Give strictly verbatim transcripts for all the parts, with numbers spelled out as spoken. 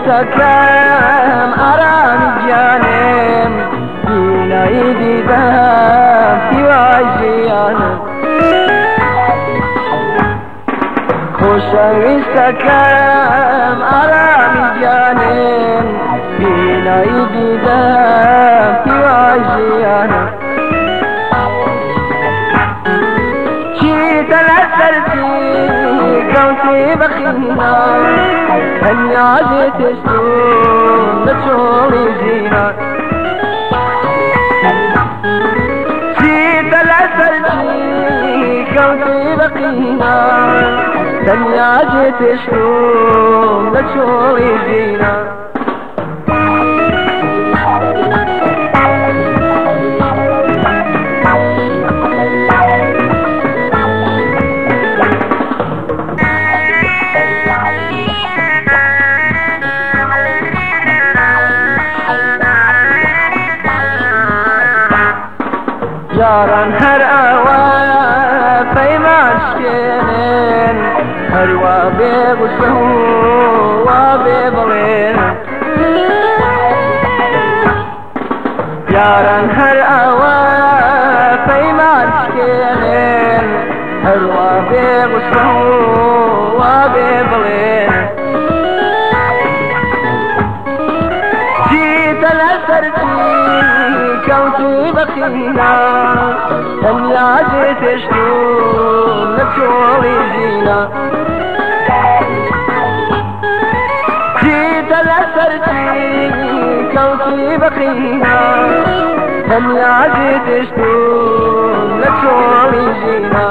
سكام أراني جانم بنايدي بام في وعجيانم خوشوی سکم آرامی جانم بینایی دیدم پیوای جیانم چی تلسرتی کوتی بخینا هنیازی تشتون بچولی زینا چی تلسرتی کوتی بخینا دنیا جيت شلون لشوي زينة جاران هر أوان فيما شكينين هر وابي وسهو وابي بلين ياران هر أوان فيما شكينين هر وابي وسهو وابي بلين جيت لسرتي كوتي بخينا دنيا جيت شلون لشوي زينة جيت لسرتي كوتي بخينا دنيا جيت شلون لشوي زينة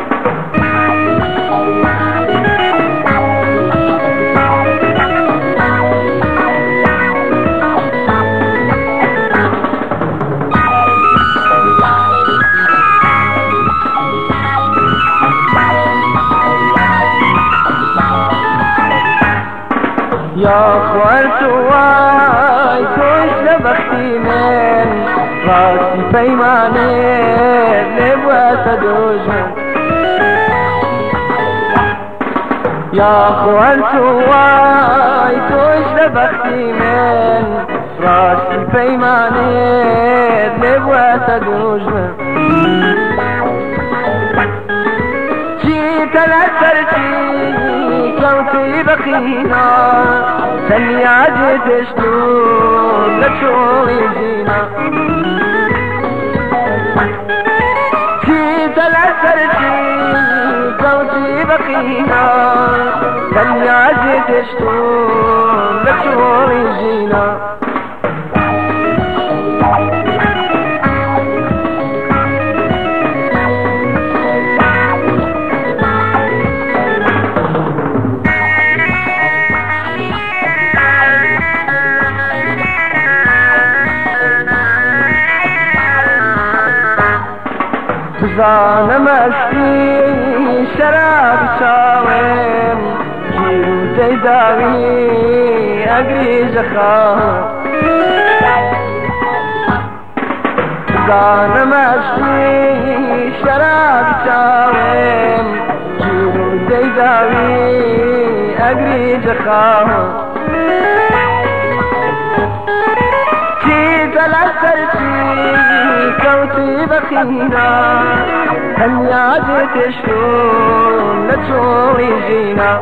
يا خوارت واي توش لبختي من راسي بيماني لبوا تدوجن يا خوارت واي توش لبختي من راسي بيماني لبوا تدوجن جيت لسرتي كوتي بخينا دنيا جيت شلون لشوي زينة جيت لسرتي كوتي بخينا دنيا جيت شلون لشوي زينة زانم استی شراب چاوم جیرو تیداوی اگری جخام زانم استی شراب چاوم جیرو تیداوی اگری جخام جیت لسرتی كوتي بخينا دنيا جيت شلون لشوي زينة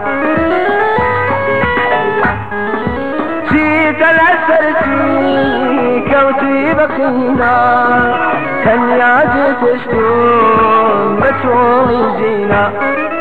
جيت لسرتي كوتي بخينا دنيا جيت شلون لشوي زينة